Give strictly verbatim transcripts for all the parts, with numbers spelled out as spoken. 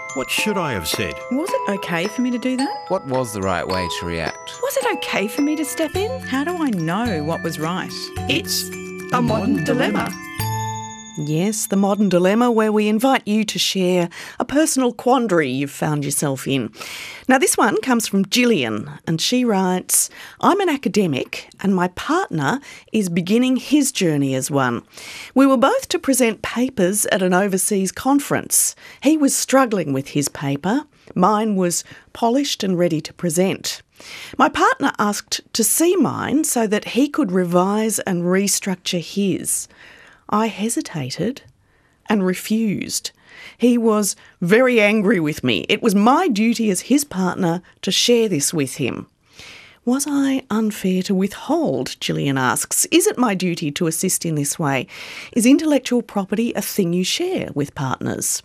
What should I have said? Was it okay for me to do that? What was the right way to react? Was it okay for me to step in? How do I know what was right? It's a modern dilemma. Yes, the modern dilemma, where we invite you to share a personal quandary you've found yourself in. Now, this one comes from Gillian, and she writes, I'm an academic and my partner is beginning his journey as one. We were both to present papers at an overseas conference. He was struggling with his paper. Mine was polished and ready to present. My partner asked to see mine so that he could revise and restructure his. I hesitated and refused. He was very angry with me. It was my duty as his partner to share this with him. Was I unfair to withhold, Gillian asks. Is it my duty to assist in this way? Is intellectual property a thing you share with partners?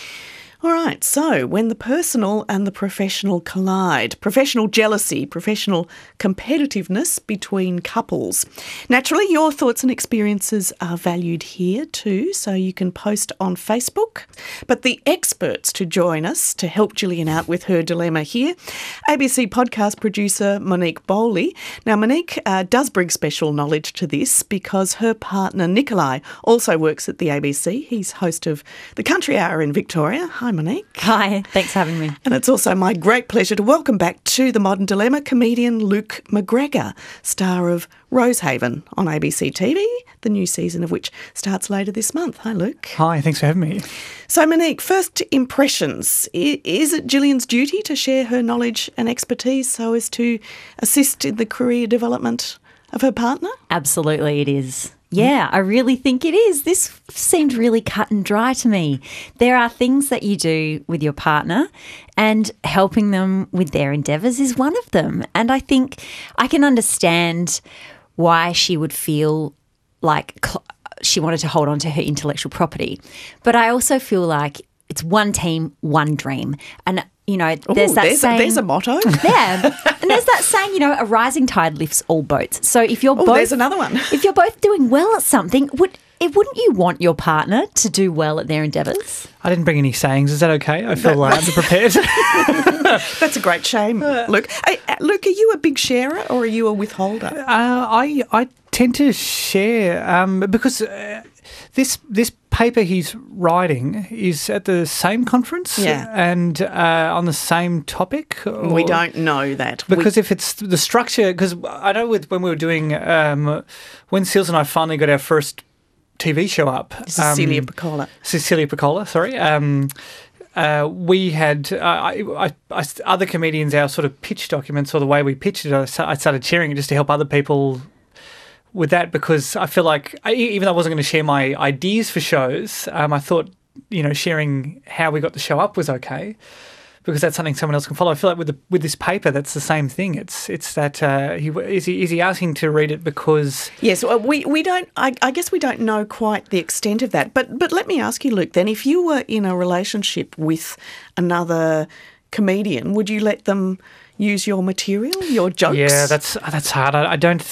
All right, so when the personal and the professional collide, professional jealousy, professional competitiveness between couples. Naturally, your thoughts and experiences are valued here too, so you can post on Facebook. But the experts to join us to help Gillian out with her dilemma here, A B C podcast producer Monique Bowley. Now, Monique uh, does bring special knowledge to this because her partner Nikolai also works at the A B C. He's host of the Country Hour in Victoria. Hi, Monique. Hi, thanks for having me. And it's also my great pleasure to welcome back to The Modern Dilemma comedian Luke McGregor, star of Rosehaven on A B C T V, the new season of which starts later this month. Hi, Luke. Hi, thanks for having me. So, Monique, first impressions. Is it Gillian's duty to share her knowledge and expertise so as to assist in the career development of her partner? Absolutely it is. Yeah, I really think it is. This seemed really cut and dry to me. There are things that you do with your partner, and helping them with their endeavours is one of them. And I think I can understand why she would feel like cl- she wanted to hold on to her intellectual property. But I also feel like it's one team, one dream. And you know, there's Ooh, that there's saying. A, there's a motto. Yeah. And there's that saying, you know, a rising tide lifts all boats. So if you're Oh, both. there's another one. If you're both doing well at something, would it wouldn't you want your partner to do well at their endeavours? I didn't bring any sayings. Is that okay? I feel uh, underprepared. That's a great shame, Luke. Hey, uh, Luke, are you a big sharer or are you a withholder? Uh, I I tend to share um, because uh, this this paper he's writing is at the same conference Yeah. and uh, on the same topic. Or, We don't know that. Because we, if it's the structure, because I know with when we were doing, um, when Seals and I finally got our first T V show up. Cecilia um, Piccola. Cecilia Piccola, sorry. Um, uh, we had uh, I, I, I, other comedians, our sort of pitch documents or the way we pitched it, I, I started sharing it just to help other people with that, because I feel like I, even though I wasn't going to share my ideas for shows, um, I thought, you know, sharing how we got the show up was okay, because that's something someone else can follow. I feel like with the, with this paper, that's the same thing. It's it's that uh, he is he is he asking to read it because Yes, well, we we don't. I, I guess we don't know quite the extent of that. But but let me ask you, Luke. Then, if you were in a relationship with another comedian, would you let them use your material, your jokes? yeah, that's that's hard. I, I don't.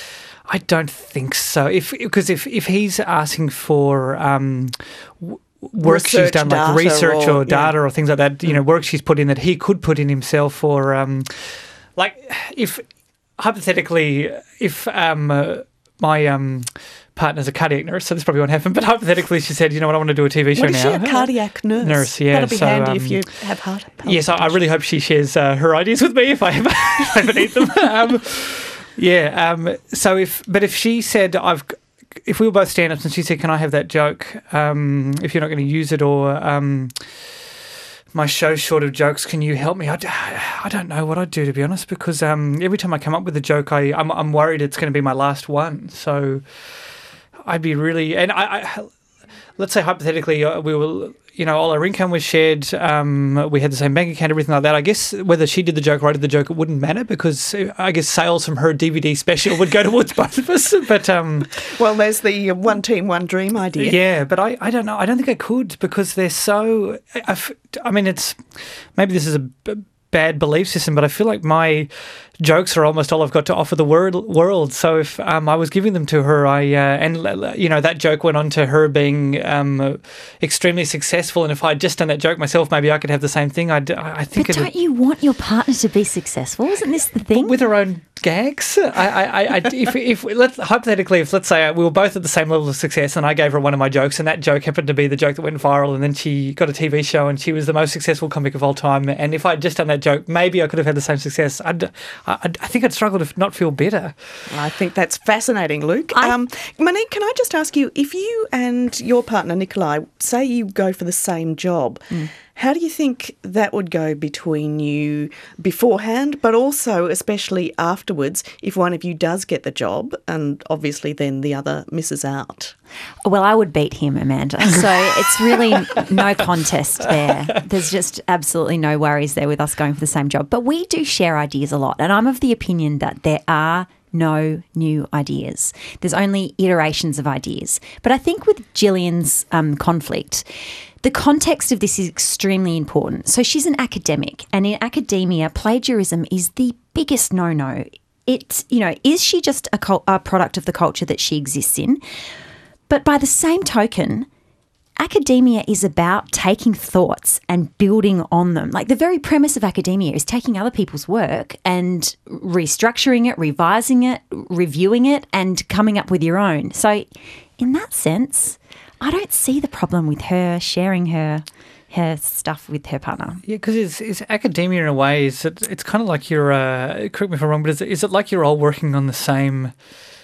I don't think so. If because if, if he's asking for um, w- work she's Research done, like data research or- or, data yeah. or things like that, you know, work she's put in that he could put in himself, or um, like if hypothetically, if um, uh, my um, partner's a cardiac nurse, so this probably won't happen. But hypothetically, she said, you know what, I want to do a T V show What is now. she, a cardiac nurse? Nurse, yeah. That'll be so, handy um, if you have heart Yes, I, I really hope she shares uh, her ideas with me if I ever, if I ever need them. Um, yeah. Um, so if, but if she said, I've, if we were both stand-ups and she said, can I have that joke? Um, if you're not going to use it, or um, my show's short of jokes, can you help me? I, d- I don't know what I'd do, to be honest, because um, every time I come up with a joke, I, I'm, I'm worried it's going to be my last one. So I'd be really, and I, I let's say hypothetically uh, we were, you know, all our income was shared, um, we had the same bank account, everything like that. I guess whether she did the joke or I did the joke, it wouldn't matter, because I guess sales from her D V D special would go towards both of us. But um, Well, there's the uh, one team, one dream idea. yeah, but I, I don't know. I don't think I could, because they're so, I, I mean, it's, maybe this is a b- bad belief system, but I feel like my jokes are almost all I've got to offer the world. world. So if um, I was giving them to her, I uh, and you know that joke went on to her being um, extremely successful, and if I'd just done that joke myself, maybe I could have the same thing. I'd, I think. But don't you want your partner to be successful? Isn't this the thing? With her own gags, I, I, I, if, if let's hypothetically, if let's say we were both at the same level of success, and I gave her one of my jokes, and that joke happened to be the joke that went viral, and then she got a T V show, and she was the most successful comic of all time. And if I'd just done that joke, maybe I could have had the same success. I'd, I'd, I think I'd struggle to not feel better. I think that's fascinating, Luke. I- Um, Monique, can I just ask you, if you and your partner, Nikolai, say you go for the same job, Mm. how do you think that would go between you beforehand, but also especially afterwards, if one of you does get the job and obviously then the other misses out? Well, I would beat him, Amanda. So it's really no contest there. There's just absolutely no worries there with us going for the same job. But we do share ideas a lot. And I'm of the opinion that there are no new ideas. There's only iterations of ideas. But I think with Gillian's um, conflict, the context of this is extremely important. So she's an academic, and in academia, plagiarism is the biggest no-no. It's, you know, is she just a, cul- a product of the culture that she exists in? But by the same token, academia is about taking thoughts and building on them. Like the very premise of academia is taking other people's work and restructuring it, revising it, reviewing it, and coming up with your own. So in that sense, I don't see the problem with her sharing her her stuff with her partner. Yeah, because it's, it's academia in a way. Is it, it's kind of like you're, uh, correct me if I'm wrong, but is it, is it like you're all working on the same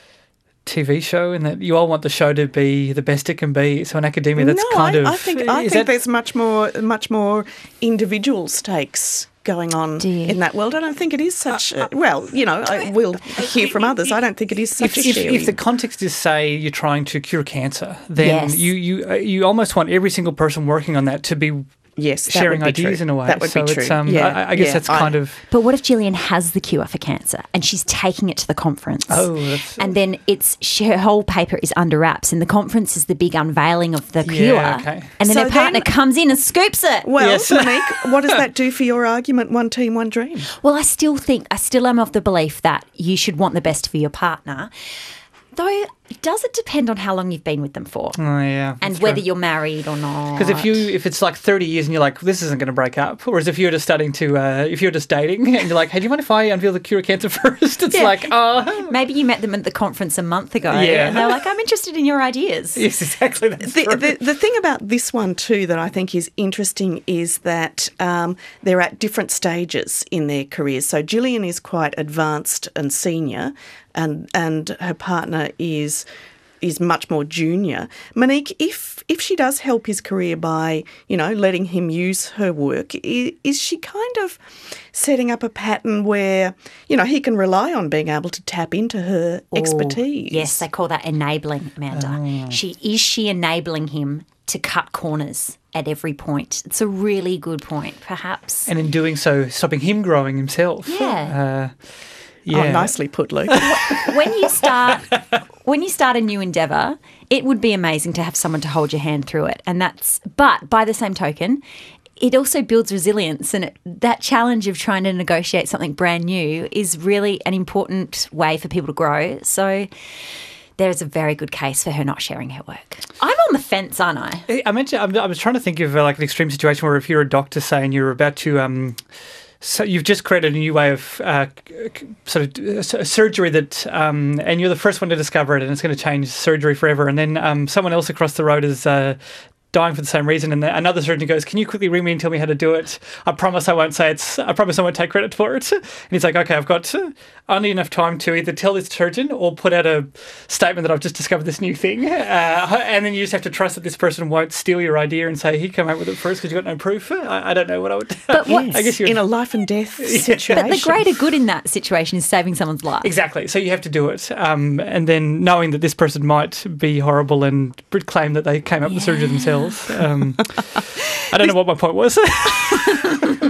T V show, and that you all want the show to be the best it can be? So in academia, that's no, kind I, of... I think I is think that- there's much more much more individual stakes going on Do you? in that world. I don't think it is such. A, well, you know, I will hear from others. I don't think it is such If, a if, sharing. if the context is, say, you're trying to cure cancer, then Yes. you you uh, you almost want every single person working on that to be yes, that sharing would be ideas true. in a way. That would so be true. It's, um, yeah, I, I guess yeah, that's I- kind of... But what if Gillian has the cure for cancer and she's taking it to the conference? Oh, that's... And then it's she, her whole paper is under wraps, and the conference is the big unveiling of the cure. Yeah, okay. And then So her partner then- comes in and scoops it. Well, Yes. Monique, what does that do for your argument? One team, one dream. Well, I still think, I still am of the belief that you should want the best for your partner. Though, does it depend on how long you've been with them for? Oh, yeah. and whether you're married or not. Because if you if it's like thirty years and you're like, this isn't going to break up, whereas if you're just starting to uh, if you're just dating and you're like, hey, do you mind if I unveil the cure of cancer first? It's Yeah. like, oh, Maybe you met them at the conference a month ago, Yeah. and they're like, I'm interested in your ideas. yes, exactly. That's The, true. the, the thing about this one too that I think is interesting is that um, they're at different stages in their careers. So Gillian is quite advanced and senior, and and her partner is is much more junior. Monique, if if she does help his career by, you know, letting him use her work, is, is she kind of setting up a pattern where, you know, he can rely on being able to tap into her expertise? Oh, yes, they call that enabling, Amanda. She is she enabling him to cut corners at every point? It's a really good point, perhaps. and in doing so, stopping him growing himself. Yeah. Uh, yeah. Oh, nicely put, Luke. when you start when you start a new endeavour, it would be amazing to have someone to hold your hand through it. And that's but by the same token, it also builds resilience, and it, that challenge of trying to negotiate something brand new is really an important way for people to grow. So there's a very good case for her not sharing her work. I'm on the fence, aren't I? I mentioned. I'm- I was trying to think of uh, like an extreme situation where if you're a doctor, say, and you're about to. Um, So you've just created a new way of uh, c- sort of uh, s- surgery that, um, and you're the first one to discover it, and it's going to change surgery forever. And then um, someone else across the road is uh, dying for the same reason, and the, another surgeon goes, "Can you quickly ring me and tell me how to do it? I promise I won't say it's. I promise I won't take credit for it." And he's like, "Okay, I've got only enough time to either tell this surgeon or put out a statement that I've just discovered this new thing." Uh, and then you just have to trust that this person won't steal your idea and say he came out with it first because you've got no proof. I, I don't know what I would. But what- I guess you're in a life and death situation. But the greater good in that situation is saving someone's life. Exactly. So you have to do it. Um, and then knowing that this person might be horrible and claim that they came up with the surgery themselves. Um, I don't know what my point was.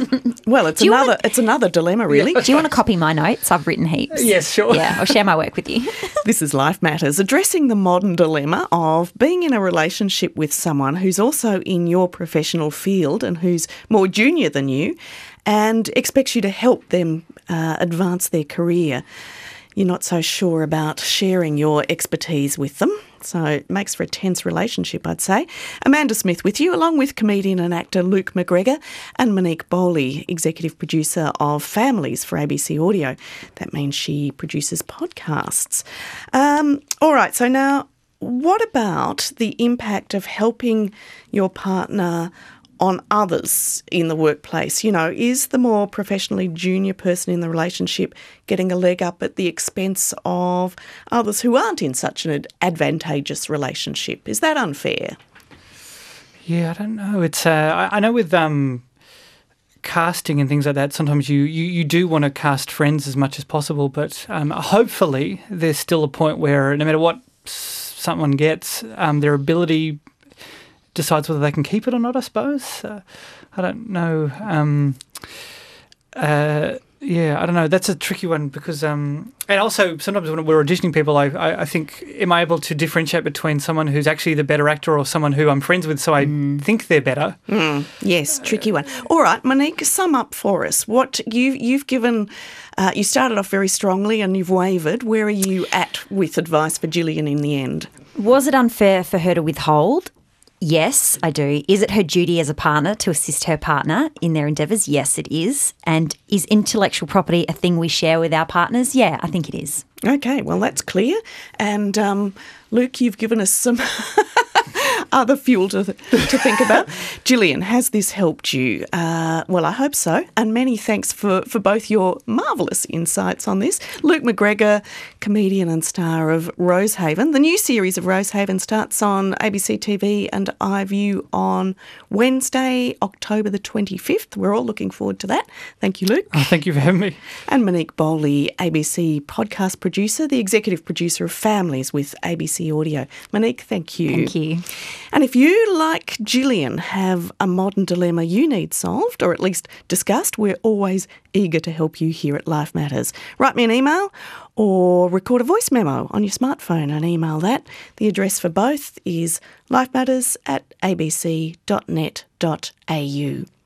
Well, it's Do you another wanna- it's another dilemma, really. Do you want to copy my notes? I've written heaps. Yes, sure. Yeah, I'll share my work with you. This is Life Matters, addressing the modern dilemma of being in a relationship with someone who's also in your professional field and who's more junior than you and expects you to help them uh, advance their career. You're not so sure about sharing your expertise with them, so it makes for a tense relationship, I'd say. Amanda Smith with you, along with comedian and actor Luke McGregor and Monique Bowley, executive producer of Families for A B C Audio. That means she produces podcasts. Um, all right, so now what about the impact of helping your partner on others in the workplace? You know, is the more professionally junior person in the relationship getting a leg up at the expense of others who aren't in such an advantageous relationship? Is that unfair? Yeah, I don't know. It's uh, I, I know with um, casting and things like that, sometimes you, you, you do want to cast friends as much as possible, but um, hopefully there's still a point where no matter what someone gets, um, their ability decides whether they can keep it or not, I suppose. Uh, I don't know. Um, uh, yeah, I don't know. That's a tricky one because, um, and also sometimes when we're auditioning people, I, I, I think, am I able to differentiate between someone who's actually the better actor or someone who I'm friends with, so I mm. think they're better? Mm, yes, tricky one. All right, Monique, sum up for us. What you, you've given, uh, you started off very strongly and you've wavered. Where are you at with advice for Gillian in the end? Was it unfair for her to withhold? Yes, I do. Is it her duty as a partner to assist her partner in their endeavours? Yes, it is. And is intellectual property a thing we share with our partners? Yeah, I think it is. Okay, well, that's clear. And um, Luke, you've given us some other fuel to, to think about. Gillian, has this helped you? Uh, well, I hope so. And many thanks for, for both your marvellous insights on this. Luke McGregor, comedian and star of Rosehaven. The new series of Rosehaven starts on A B C T V and iView on Wednesday, October the twenty-fifth. We're all looking forward to that. Thank you, Luke. Oh, thank you for having me. And Monique Bowley, A B C podcast producer, the executive producer of Families with A B C Audio. Monique, thank you. Thank you. And if you, like Gillian, have a modern dilemma you need solved, or at least discussed, we're always eager to help you here at Life Matters. Write me an email or record a voice memo on your smartphone and email that. The address for both is lifematters at a b c dot net dot a u.